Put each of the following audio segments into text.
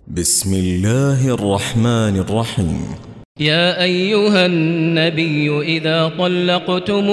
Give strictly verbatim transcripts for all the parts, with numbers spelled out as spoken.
بسم الله الرحمن الرحيم. يا أيها النبي إذا طلقتم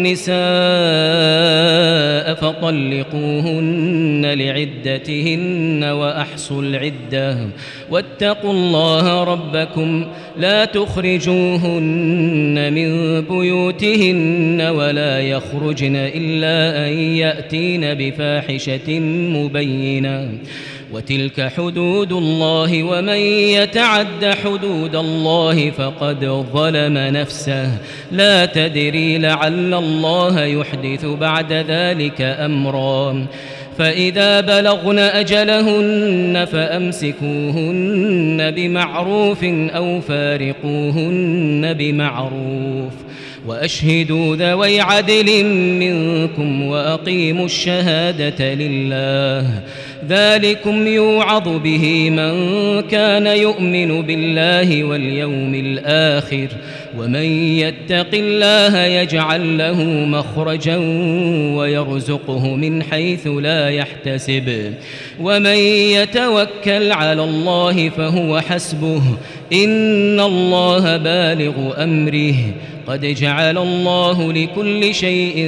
النساء فطلقوهن لعدتهن وأحصوا العدة واتقوا الله ربكم لا تخرجوهن من بيوتهن ولا يخرجن إلا أن يأتين بفاحشة مبينة وتلك حدود الله ومن يتعد حدود الله فقد ظلم نفسه لا تدري لعل الله يحدث بعد ذلك أمرا فإذا بلغن أجلهن فأمسكوهن بمعروف أو فارقوهن بمعروف وأشهدوا ذوي عدل منكم وأقيموا الشهادة لله ذلكم يوعظ به من كان يؤمن بالله واليوم الآخر ومن يتق الله يجعل له مخرجا ويرزقه من حيث لا يحتسب ومن يتوكل على الله فهو حسبه إن الله بالغ أمره قد جعل الله لكل شيء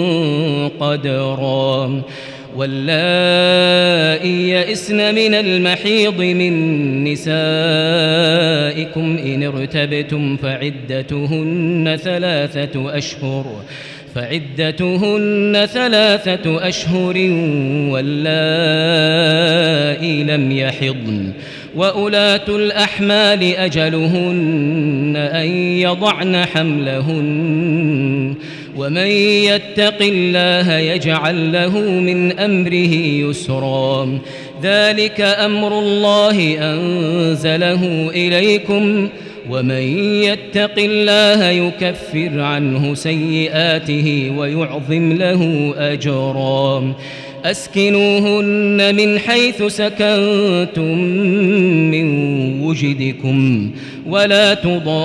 قدرا واللائي يئسن من المحيض من نسائكم إن ارتبتم فعدتهن ثلاثة أشهر فعدتهن ثلاثة أشهر واللائي لم يحضن وأولاة الأحمال أجلهن أن يضعن حملهن ومن يتق الله يجعل له من أمره يسرا ذلك أمر الله أنزله إليكم ومن يتق الله يكفر عنه سيئاته ويعظم له أجرا أسكنوهن من حيث سكنتم من وجدكم ولا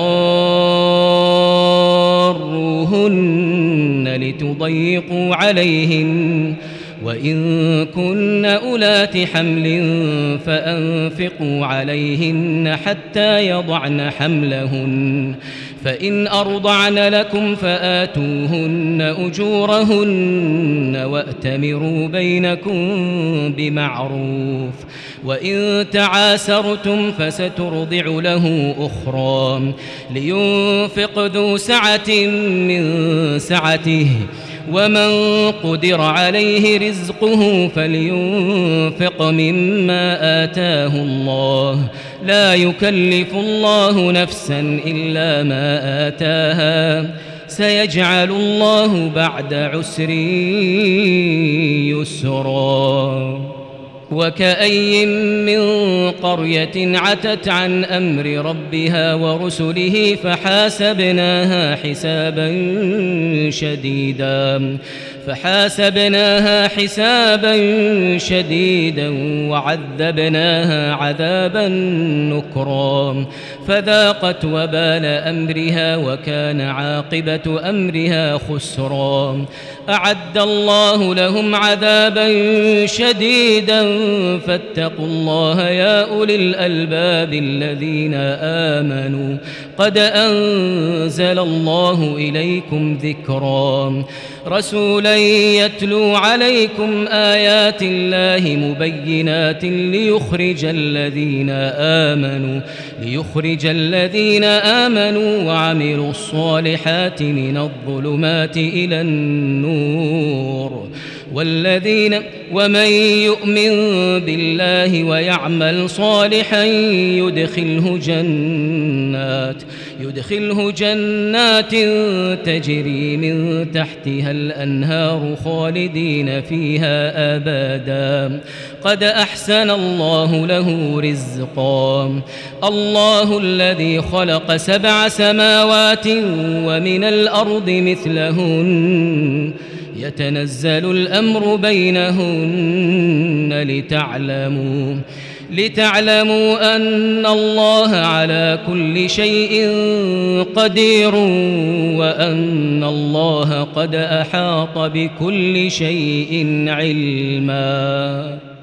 تضاروهن لتضيقوا عليهن وإن كن أولات حمل فأنفقوا عليهن حتى يضعن حملهن فإن أرضعن لكم فآتوهن أجورهن وأتمروا بينكم بمعروف وإن تعاسرتم فسترضع له أخرى لينفق ذو سعة من سعته ومن قدر عليه رزقه فلينفق مما آتاه الله لا يكلف الله نفسا إلا ما آتاها سيجعل الله بعد عسر يسرا وكأي من قرية عتت عن أمر ربها ورسله فحاسبناها حسابا شديدا فحاسبناها حسابا شديدا وعذبناها عذابا نكرا فذاقت وبال أمرها وكان عاقبة أمرها خسرا أعد الله لهم عذابا شديدا فاتقوا الله يا أولي الألباب الذين آمنوا قد أنزل الله إليكم ذكرا رسولا يتلو عليكم آيات الله مبينات ليخرج الذين آمنوا ليخرج الذين آمنوا وعملوا الصالحات من الظلمات إلى النور والذين ومن يؤمن بالله ويعمل صالحا يدخله جنات يدخله جنات تجري من تحتها الأنهار خالدين فيها أبدا قد أحسن الله له رزقا الله الذي خلق سبع سماوات ومن الأرض مثلهن يتنزل الأمر بينهن لتعلموا لتعلموا أن الله على كل شيء قدير وأن الله قد أحاط بكل شيء علما.